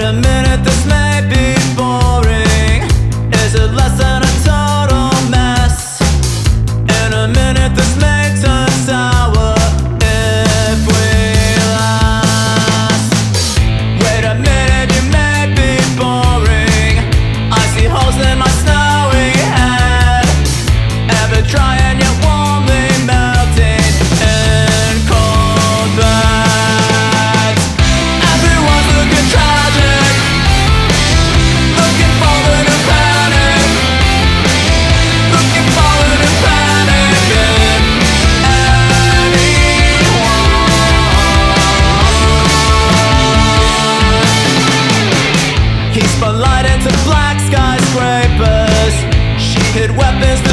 a minute this may be boring. Is it less than a total mess? In a minute this may turn sour if we last. Wait a minute, you may be boring. I see holes in my snowy head, ever dry and yet warmly melting in cold beds. Everyone's looking tragic, looking forward to panic, looking forward to panic in anyone. He spun light into black skyscrapers. She hid weapons